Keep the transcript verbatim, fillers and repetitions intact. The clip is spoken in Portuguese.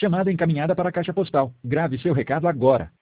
Chamada encaminhada para a caixa postal. Grave seu recado agora.